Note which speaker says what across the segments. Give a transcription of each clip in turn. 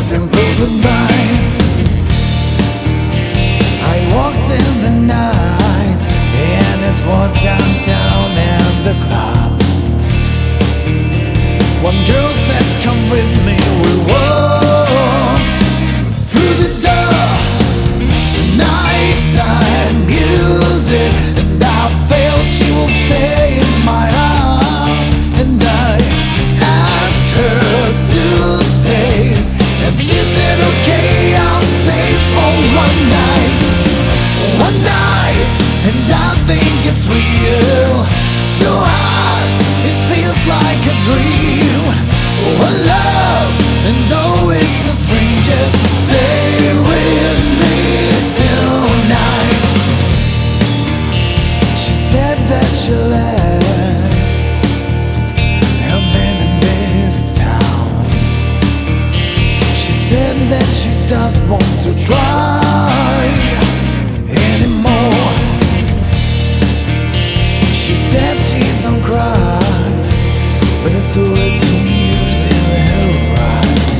Speaker 1: simple goodbye. I walked in the night, and it was downtown and the club. One girl said, "Come with me." We walked through the door, nighttime music, and I felt she would stay in my heart. And I asked her to stay, and she said, "Okay, I'll stay for one night." One night, and I think it's real. Two hearts, it feels like a dream. One love, and always two strangers. Stay with me tonight. She said that she left her man in this town. She said that she doesn't want to try anymore. She said she don't cry, but I saw the tears in her eyes.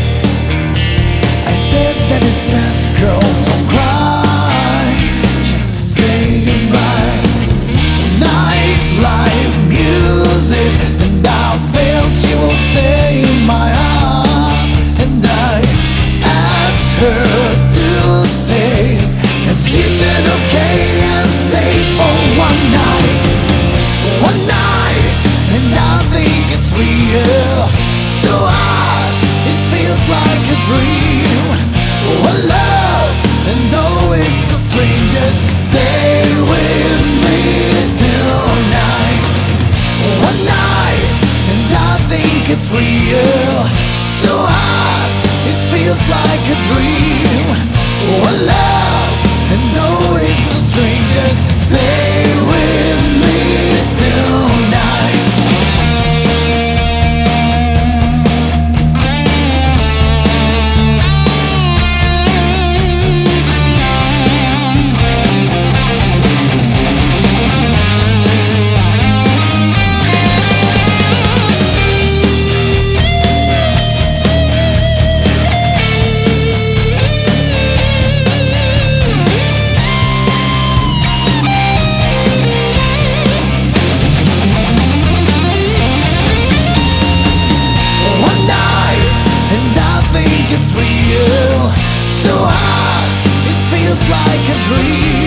Speaker 1: I said that it's best, girl, don't cry, just say goodbye. Nightlife music, and I felt she will stay in my heart. And I asked her to stay, and she said okay, and stay for one night. One night, and I think it's real. Two hearts, it feels like a dream. One love, and always two strangers. Stay with me tonight. One night, and I think it's real. Two hearts, it feels like a dream. One love, and always two strangers. Stay with me tonight. It's real. Two hearts, it feels like a dream.